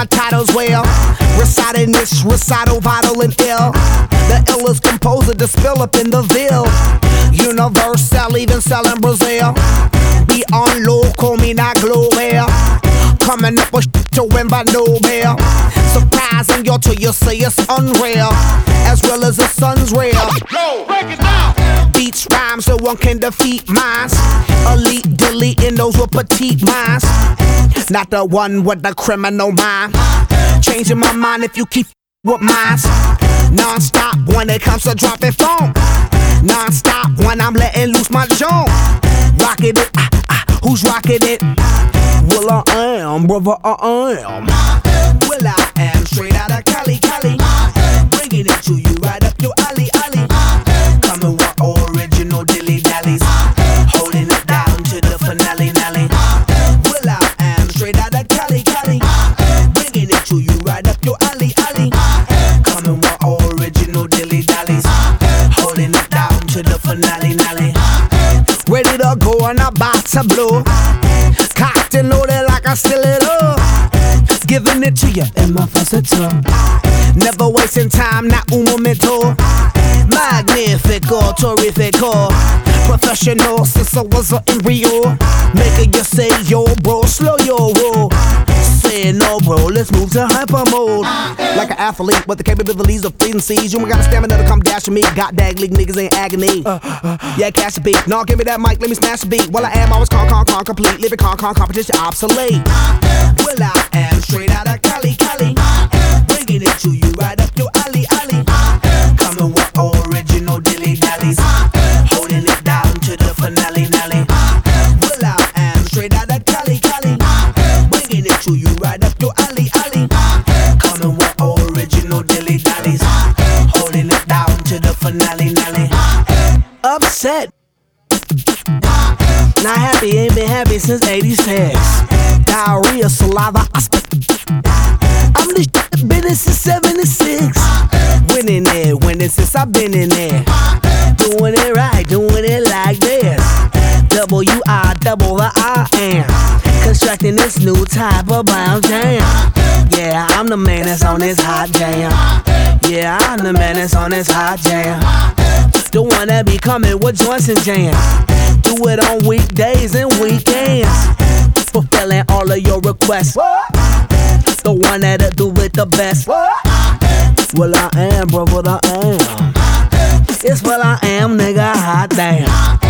my titles well. Reciting this recital, vital and ill. The illest composer to spill up in the Ville. Universal, even selling Brazil. Be on low, call me not global. Coming up with shit to win by Nobel. Surprising you till you say it's unreal. As well as the sun's real. Yo, break it down. Beats rhymes so one can defeat minds. Elite deleting those with petite minds. Not the one with the criminal mind. Changing my mind if you keep with minds. Non-stop when it comes to dropping phone. Non-stop when I'm letting loose my jaw. Rocking it, who's rocking it? Well, I am, brother, I am. Well, I am straight out of Cali, Cali. Bringing it to you right up your alley, alley. Coming with original dilly dallies. Holding it down to the finale, nally. Well, I am straight out of Cali, Cali. Bringing it to you right up your alley, alley. Coming with original dilly dallies. Holding it down to the finale, nally. Ready to go and about to blow. Cocked and loaded like I still it up. Giving it to you in my falsetto. Never wasting time, not un momento. Magnifico, terrifico. Professional since I was in Rio. Making you say yo bro, slow your roll. Say no bro, let's move to hyper mode. Like an athlete with the capabilities of freedom seas. You ain't got the stamina to come dash with me. Got dag league niggas in agony. Yeah, catch the beat. No, give me that mic, let me smash the beat. Well, I am always complete. Living competition obsolete. Well, I am straight out of Cali, Cali. Bringing it to you right up your alley, alley. Coming with original dilly dallies. Holding it down to the finale, nally. Well, I am straight out of Cali, Cali. Bringing it to you right up your alley, alley. Coming with original dilly dallies. Holding it down to the finale, nally. Upset. Not happy, ain't been happy since 86. Diarrhea, saliva, I spit. I'm the shit, been in since 76. Winning since I've been in there. Doing it right, doing it like this. W-I, double the I-am. Constructing this new type of brown jam. Yeah, I'm the man that's on this hot jam. Yeah, I'm the man that's on this hot jam. The one that be coming with joints and jams. Do it on weekdays and weekends. Fulfilling all of your requests. The one that'll do it the best. Well, I am, bro, what I am. It's what I am, nigga, hot damn.